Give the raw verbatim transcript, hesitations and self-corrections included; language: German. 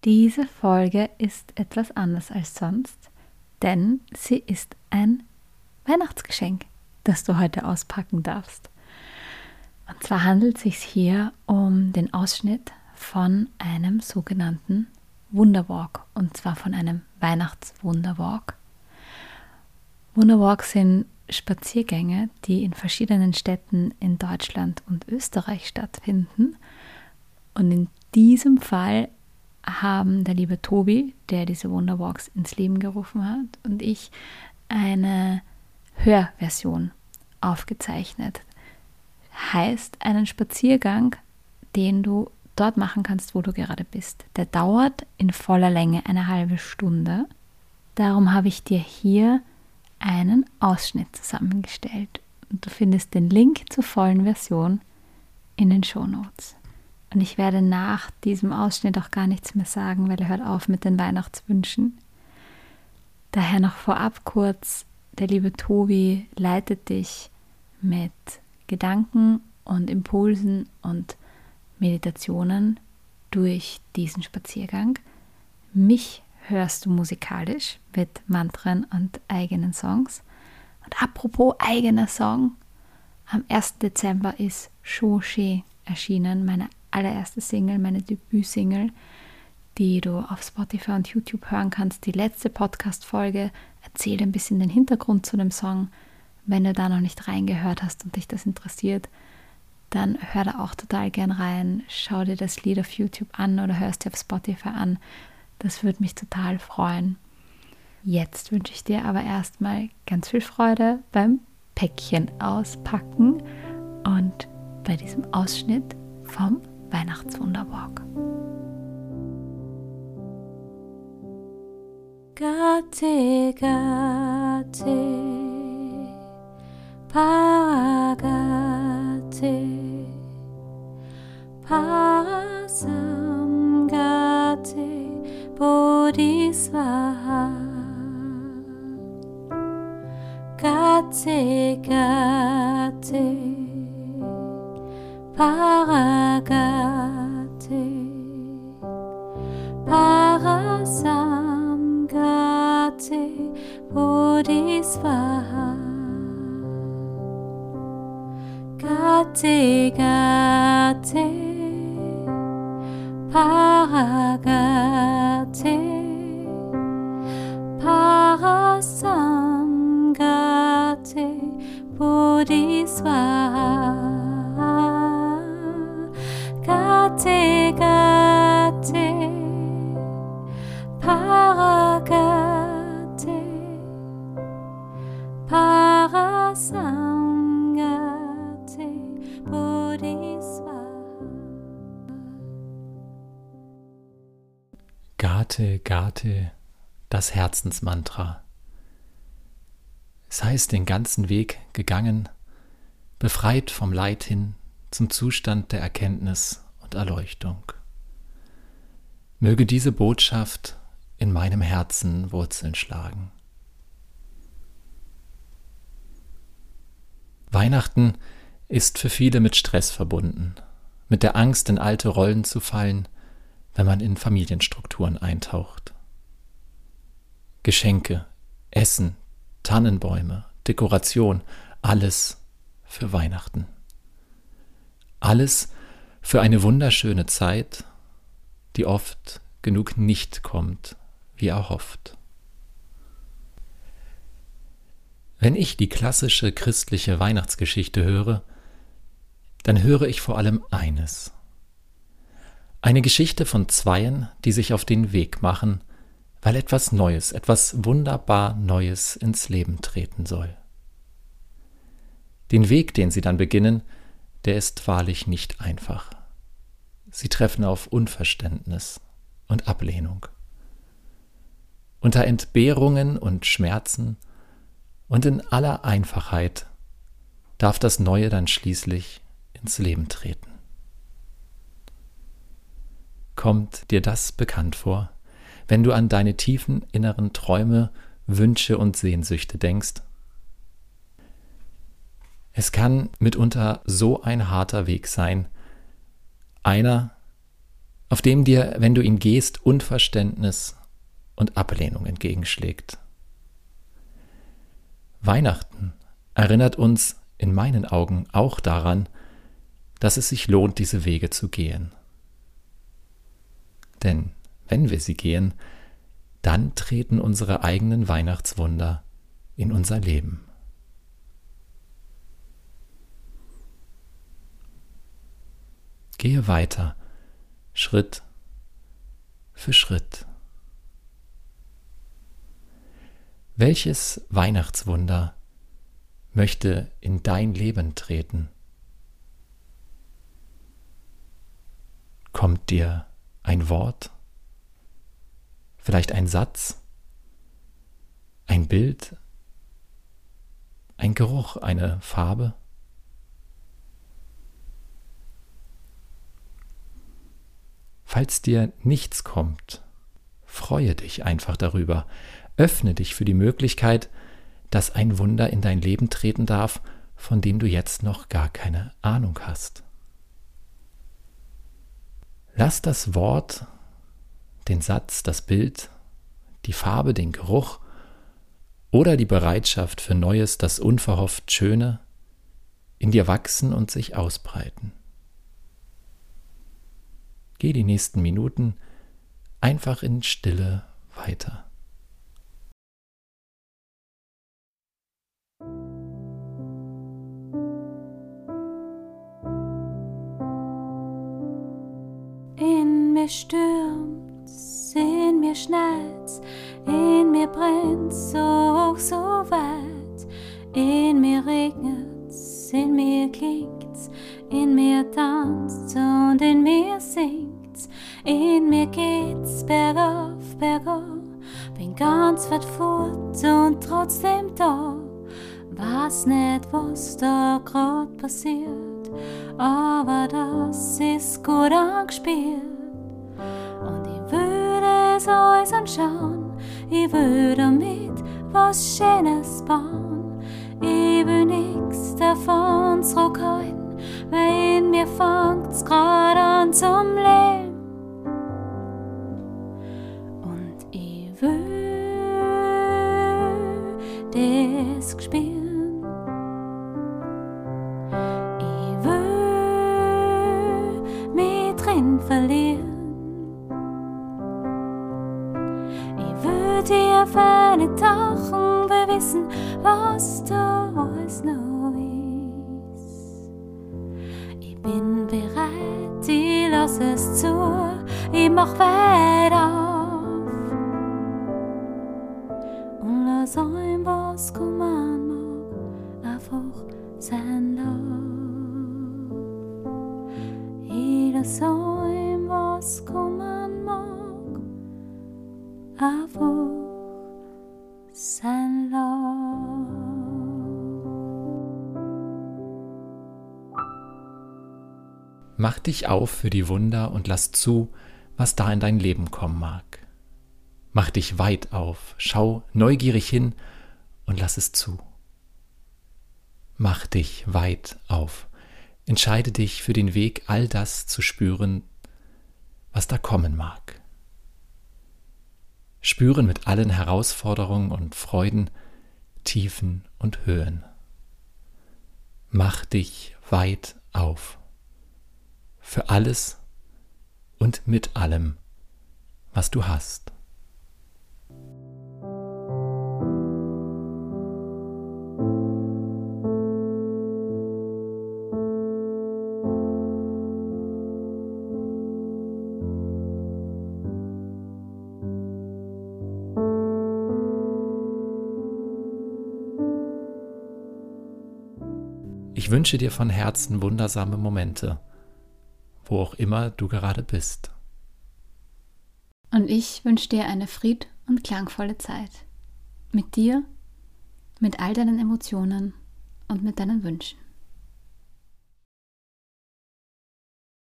Diese Folge ist etwas anders als sonst, denn sie ist ein Weihnachtsgeschenk, das du heute auspacken darfst. Und zwar handelt es sich hier um den Ausschnitt von einem sogenannten Wunderwalk, und zwar von einem Weihnachtswunderwalk. Wunderwalks sind Spaziergänge, die in verschiedenen Städten in Deutschland und Österreich stattfinden. Und in diesem Fall haben der liebe Tobi, der diese Wunderwalks ins Leben gerufen hat, und ich eine Hörversion aufgezeichnet. Heißt, einen Spaziergang, den du dort machen kannst, wo du gerade bist. Der dauert in voller Länge eine halbe Stunde. Darum habe ich dir hier einen Ausschnitt zusammengestellt. Und du findest den Link zur vollen Version in den Shownotes. Und ich werde nach diesem Ausschnitt auch gar nichts mehr sagen, weil er hört auf mit den Weihnachtswünschen. Daher noch vorab kurz, der liebe Tobi leitet dich mit Gedanken und Impulsen und Meditationen durch diesen Spaziergang. Mich hörst du musikalisch mit Mantren und eigenen Songs. Und apropos eigener Song, am ersten Dezember ist Chauché erschienen, meine allererste Single, meine Debütsingle, die du auf Spotify und YouTube hören kannst. Die letzte Podcast-Folge erzählt ein bisschen den Hintergrund zu dem Song. Wenn du da noch nicht reingehört hast und dich das interessiert, dann hör da auch total gern rein. Schau dir das Lied auf YouTube an oder hörst dir auf Spotify an. Das würde mich total freuen. Jetzt wünsche ich dir aber erstmal ganz viel Freude beim Päckchen auspacken und bei diesem Ausschnitt vom Weihnachtswunderwalk. Gate, gate, paragate, parasamgate, bodhisvaha. Gate, gate, paragate, parasamgate, bodhisvaha. Gate, gate, paragate, parasamgate, bodhisvaha. Gate, gate, paragate, parasamgate, bodhisvaha. Gate, Gate, das Herzensmantra. Es heißt den ganzen Weg gegangen, befreit vom Leid hin zum Zustand der Erkenntnis und Erleuchtung. Möge diese Botschaft in meinem Herzen Wurzeln schlagen. Weihnachten ist für viele mit Stress verbunden, mit der Angst, in alte Rollen zu fallen, wenn man in Familienstrukturen eintaucht. Geschenke, Essen, Tannenbäume, Dekoration, alles für Weihnachten. Alles für eine wunderschöne Zeit, die oft genug nicht kommt, wie erhofft. Wenn ich die klassische christliche Weihnachtsgeschichte höre, dann höre ich vor allem eines. Eine Geschichte von Zweien, die sich auf den Weg machen, weil etwas Neues, etwas wunderbar Neues ins Leben treten soll. Den Weg, den sie dann beginnen, der ist wahrlich nicht einfach. Sie treffen auf Unverständnis und Ablehnung. Unter Entbehrungen und Schmerzen und in aller Einfachheit darf das Neue dann schließlich ins Leben treten. Kommt dir das bekannt vor, wenn du an deine tiefen inneren Träume, Wünsche und Sehnsüchte denkst? Es kann mitunter so ein harter Weg sein, einer, auf dem dir, wenn du ihn gehst, Unverständnis und Ablehnung entgegenschlägt. Weihnachten erinnert uns in meinen Augen auch daran, dass es sich lohnt, diese Wege zu gehen. Denn wenn wir sie gehen, dann treten unsere eigenen Weihnachtswunder in unser Leben. Gehe weiter, Schritt für Schritt. Welches Weihnachtswunder möchte in dein Leben treten? Kommt dir ein Wort, vielleicht ein Satz, ein Bild, ein Geruch, eine Farbe? Falls dir nichts kommt, freue dich einfach darüber. Öffne dich für die Möglichkeit, dass ein Wunder in dein Leben treten darf, von dem du jetzt noch gar keine Ahnung hast. Lass das Wort, den Satz, das Bild, die Farbe, den Geruch oder die Bereitschaft für Neues, das unverhofft Schöne, in dir wachsen und sich ausbreiten. Geh die nächsten Minuten einfach in Stille weiter. In mir stürmt's, in mir schneit's, in mir brennt's so hoch, so weit. In mir regnet's, in mir klingt's, in mir tanzt's und in mir singt's. In mir geht's bergauf, bergab, bin ganz weit fort und trotzdem da. Weiß nicht, was da grad passiert, aber das ist gut angespielt. Und ich würde es alles anschauen, ich würde damit was Schönes bauen. Ich will nix davon zurückhalten, weil in mir fängt's grad an zum Leben. Und ich will das spielen. Ich will mich drin verlieren. Ich will dir feine tauchen, will wissen, was da alles noch ist. Ich bin bereit, ich lass es zu, ich mach weit auf und lass ein, was kommen mag, einfach sein lassen. Ich lass ein, was kommen mag, einfach sein lassen. Mach dich auf für die Wunder und lass zu, was da in dein Leben kommen mag. Mach dich weit auf, schau neugierig hin und lass es zu. Mach dich weit auf. Entscheide dich für den Weg, all das zu spüren, was da kommen mag. Spüren mit allen Herausforderungen und Freuden, Tiefen und Höhen. Mach dich weit auf. Für alles und mit allem, was du hast. Ich wünsche dir von Herzen wundersame Momente, wo auch immer du gerade bist. Und ich wünsche dir eine fried- und klangvolle Zeit. Mit dir, mit all deinen Emotionen und mit deinen Wünschen.